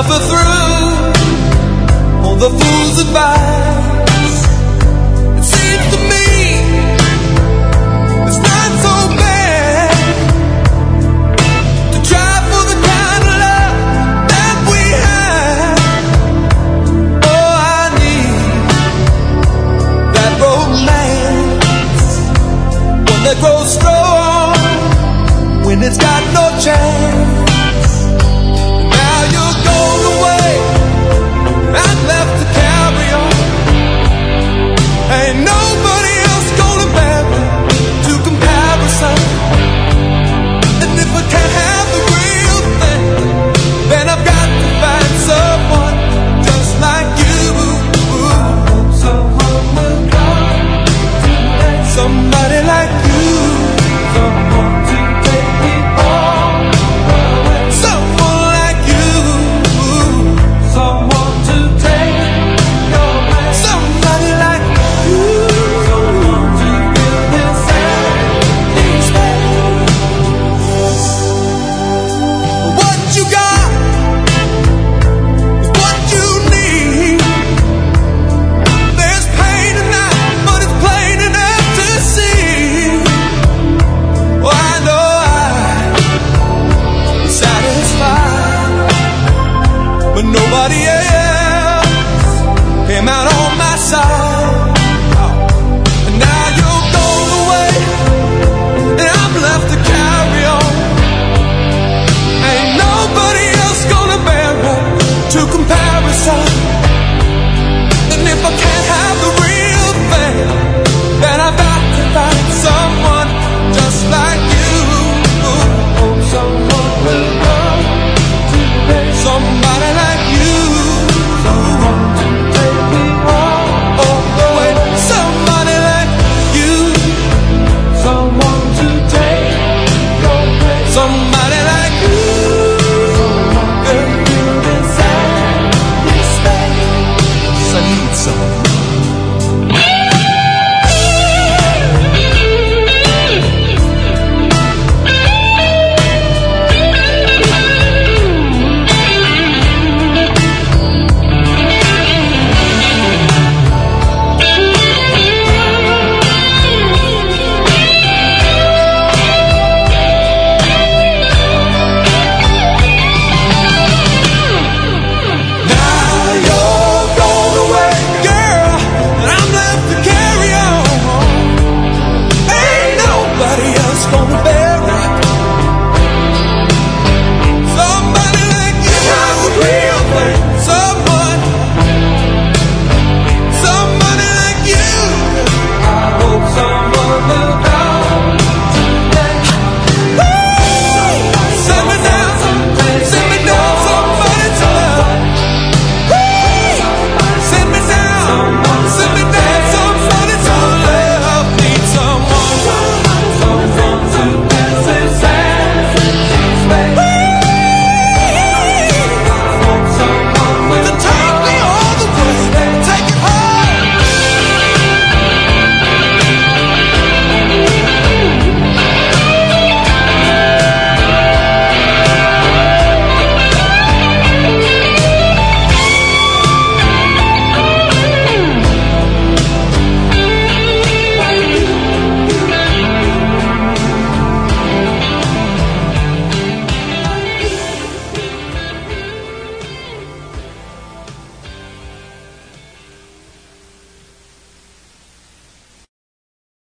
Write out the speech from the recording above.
suffer through all the fool's advice. It seems to me it's not so bad to try for the kind of love that we have. Oh, I need that romance, one that grows strong when it's got no chance. Ain't nobody else gonna bear me to comparison. And if I can't have the real thing, then I've got to find someone just like you. Someone will come today. Somebody like you. Someone to take me all away. Someone like you. Someone to take your place. Somebody like you. Nobody else came out on my side.